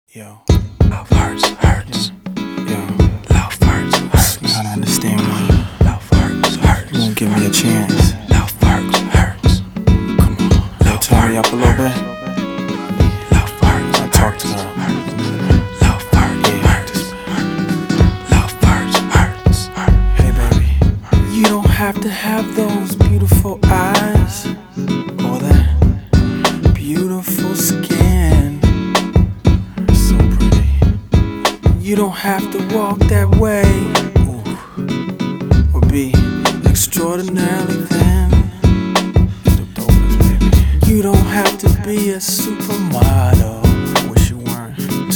Yo, love hurts. Yo, love hurts. You gotta understand, man. Love hurts. You won't give me a chance. Love hurts. Come on, yo, turn me up a little bit. Love hurts. I talk to her. Love hurts. Love hurts. Hey, baby, you don't have to have those beautiful eyes or that beautiful skin. You don't have to walk that way, or be extraordinarily thin. You don't have to be a supermodel, wish you weren't,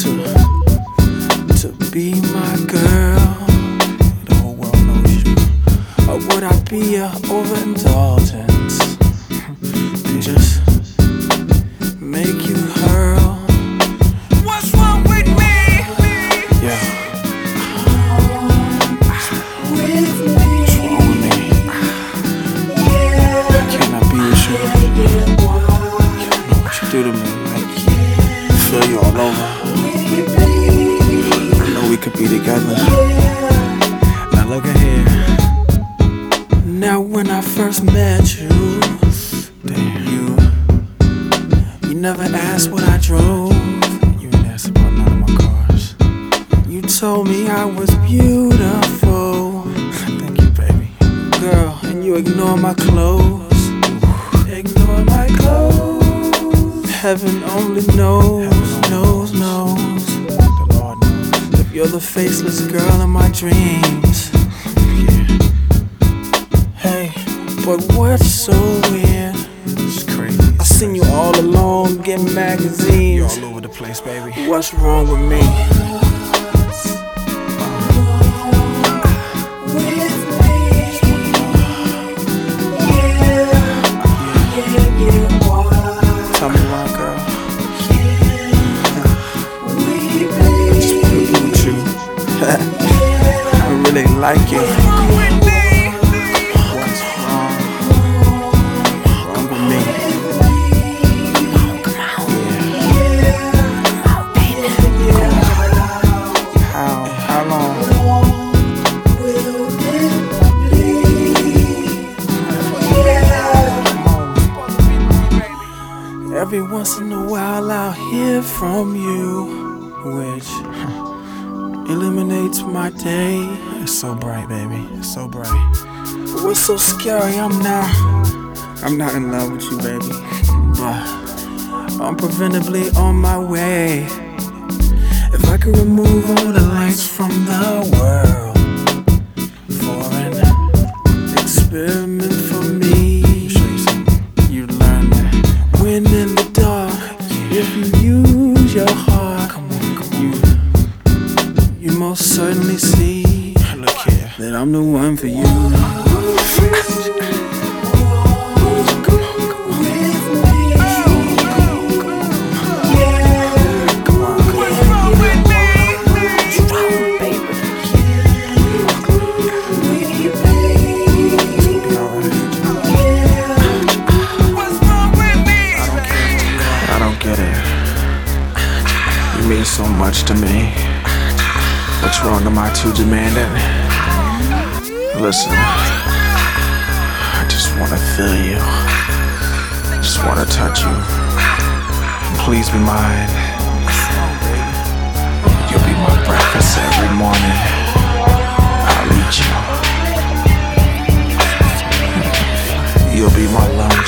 to be my girl. The whole world knows you. Or would I be a overindulgence and just make you hurl? What's wrong with me? Yeah. What's wrong with me? Can I be with you? You don't know what you do to me. I feel you all over. I know we could be together. Now look at here. Now when I first met you, damn, you never asked what I drove. You didn't ask about none of my cars. You told me I was beautiful. Thank you, baby. Girl, and you ignore my clothes. Ignore my clothes. Heaven only knows. The Lord knows. If you're the faceless girl in my dreams. Yeah. Hey, but what's so weird? It's crazy. I seen you all alone getting magazines. You're all over the place, baby. What's wrong with me? Tell me why, girl. I just wanna be with you. I really like you. What's wrong? Wrong with me? How long? Every once in a while I'll hear from you, which eliminates my day. It's so bright, baby, it's so bright. But what's so scary, I'm not in love with you, baby, but I'm preventably on my way. If I could remove all the lights from the world for an experiment for me, you'd learn that when in the dark, if you use your heart, you most certainly see, look here, that I'm the one for you. You mean so much to me. What's wrong? Am I too demanding? Listen, I just wanna feel you. Just wanna touch you. Please be mine. You'll be my breakfast every morning. I'll eat you. You'll be my lunch.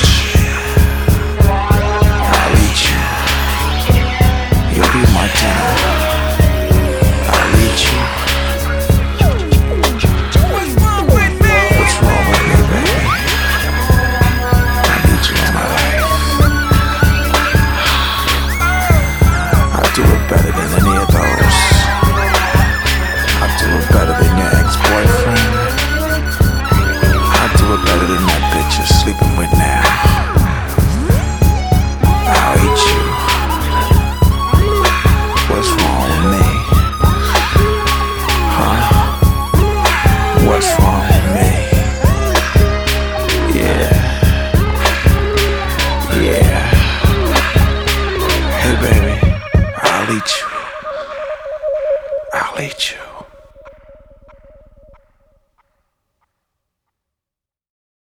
I'll eat you. You'll be my dinner. I'll eat you. What's wrong with me? What's wrong with me, baby? I need you in my life. I'll do it better than any of those. I'll do it better than your ex-boyfriend. I'll do it better than that bitch you're sleeping with now. I'll eat you. What's wrong with me? Huh? What's wrong with me? Yeah. Hey baby, I'll eat you. Ate you.